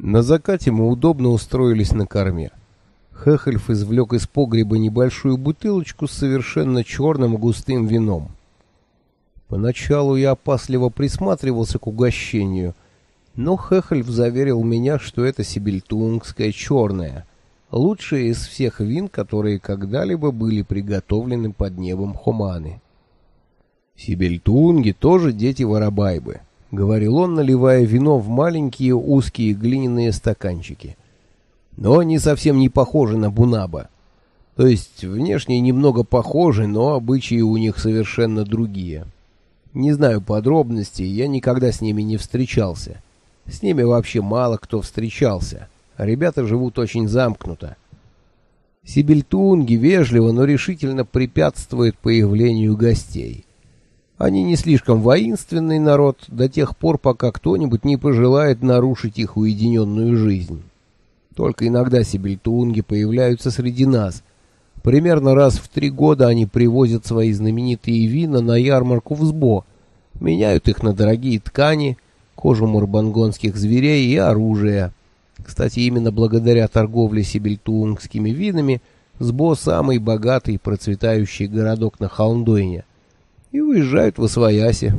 На закате мы удобно устроились на корме. Хехельф извлек из погреба небольшую бутылочку с совершенно черным густым вином. Поначалу я опасливо присматривался к угощению, но Хехельф заверил меня, что это сибильтунгское черное, лучшее из всех вин, которые когда-либо были приготовлены под небом Хоманы. «Сибильтунги тоже дети Воробайбы», — говорил он, наливая вино в маленькие узкие глиняные стаканчики. «Но они совсем не похожи на Бунаба. То есть внешне немного похожи, но обычаи у них совершенно другие. Не знаю подробностей, я никогда с ними не встречался. С ними вообще мало кто встречался. Ребята живут очень замкнуто. Сибильтунги вежливо, но решительно препятствуют появлению гостей. Они не слишком воинственный народ до тех пор, пока кто-нибудь не пожелает нарушить их уединенную жизнь. Только иногда сибильтунги появляются среди нас. Примерно раз в 3 года они привозят свои знаменитые вина на ярмарку в Сбо, меняют их на дорогие ткани, кожу мурбангонских зверей и оружие. Кстати, именно благодаря торговле сибильтунгскими винами Сбо самый богатый и процветающий городок на Холмдойне. И уезжают в Освояси.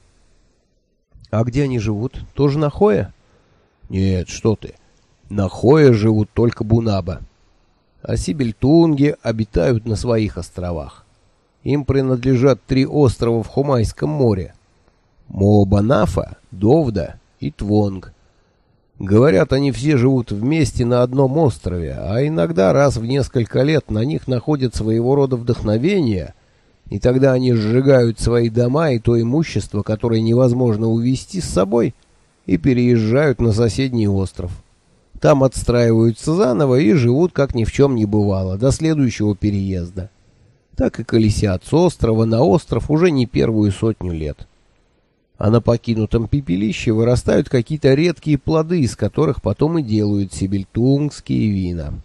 А где они живут? Тоже на Хое? Нет, что ты. На Хое живут только Бунаба. А сибильтунги обитают на своих островах. Им принадлежат 3 острова в Хомайском море. Мообанафа, Довда и Твонг. Говорят, они все живут вместе на одном острове, а иногда раз в несколько лет на них находят своего рода вдохновение, и тогда они сжигают свои дома и то имущество, которое невозможно увезти с собой, и переезжают на соседний остров. Там отстраиваются заново и живут, как ни в чем не бывало, до следующего переезда. Так и колесят с острова на остров уже не 1 сотню лет. А на покинутом пепелище вырастают какие-то редкие плоды, из которых потом и делают сибильтунгские вина.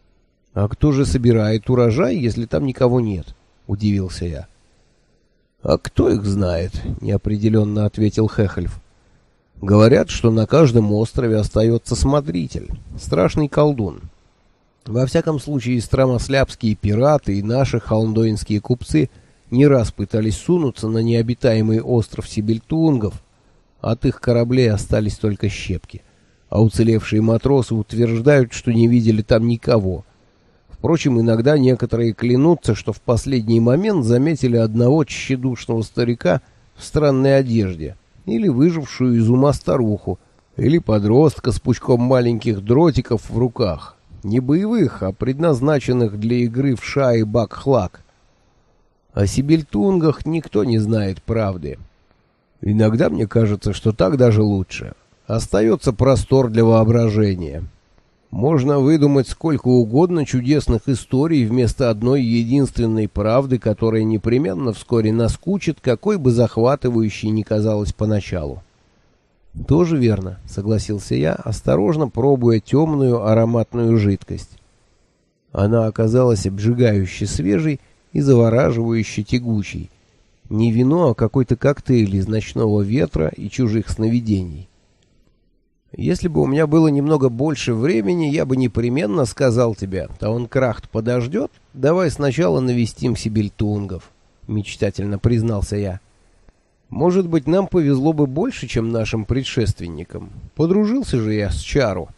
«А кто же собирает урожай, если там никого нет?» — удивился я. «А кто их знает?» — неопределенно ответил Хехельф. «Говорят, что на каждом острове остается смотритель, страшный колдун. Во всяком случае, стромослябские пираты и наши холмдойнские купцы не раз пытались сунуться на необитаемый остров сибильтунгов. От их кораблей остались только щепки, а уцелевшие матросы утверждают, что не видели там никого. Впрочем, иногда некоторые клянутся, что в последний момент заметили одного тщедушного старика в странной одежде, или выжившую из ума старуху, или подростка с пучком маленьких дротиков в руках, не боевых, а предназначенных для игры в ша и бак-хлак. О сибильтунгах никто не знает правды. Иногда мне кажется, что так даже лучше. Остается простор для воображения. Можно выдумать сколько угодно чудесных историй вместо одной единственной правды, которая непременно вскоре наскучит, какой бы захватывающей ни казалась поначалу. «Тоже верно», — согласился я, осторожно пробуя темную ароматную жидкость. Она оказалась обжигающе свежей и завораживающе тягучей. Не вино, а какой-то коктейль из ночного ветра и чужих сновидений. Если бы у меня было немного больше времени, я бы непременно сказал тебе: Таункрахт подождет, давай сначала навестим сибильтунгов, мечтательно признался я. Может быть, нам повезло бы больше, чем нашим предшественникам. Подружился же я с Чару.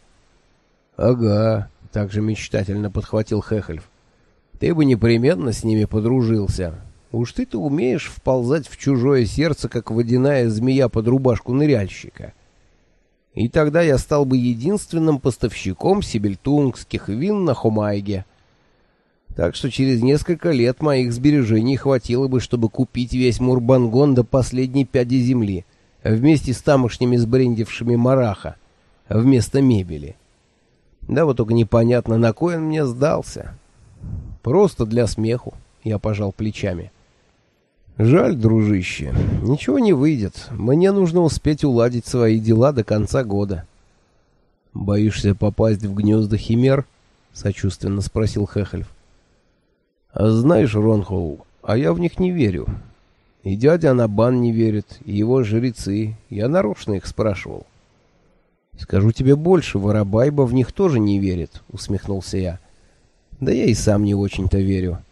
Ага, также мечтательно подхватил Хехельф. Ты бы непременно с ними подружился. Уж ты-то умеешь вползать в чужое сердце, как водяная змея под рубашку ныряльщика. И тогда я стал бы единственным поставщиком сибильтунгских вин на Хомайге. Так что через несколько лет моих сбережений хватило бы, чтобы купить весь Мурбангон до последней пяди земли, вместе с тамошними сбрендившими мараха, вместо мебели. Да вот только непонятно, на кой он мне сдался. Просто для смеху, я пожал плечами. Жаль, дружище, ничего не выйдет. Мне нужно успеть уладить свои дела до конца года. Боишься попасть в гнезда химер? Сочувственно спросил Хехельф. А знаешь, Ронхоу, а я в них не верю. И дядя Анабан не верит, и его жрецы. Я нарочно их спрашивал. «Скажу тебе больше, Воробайба в них тоже не верит», — усмехнулся я. «Да я и сам не очень-то верю.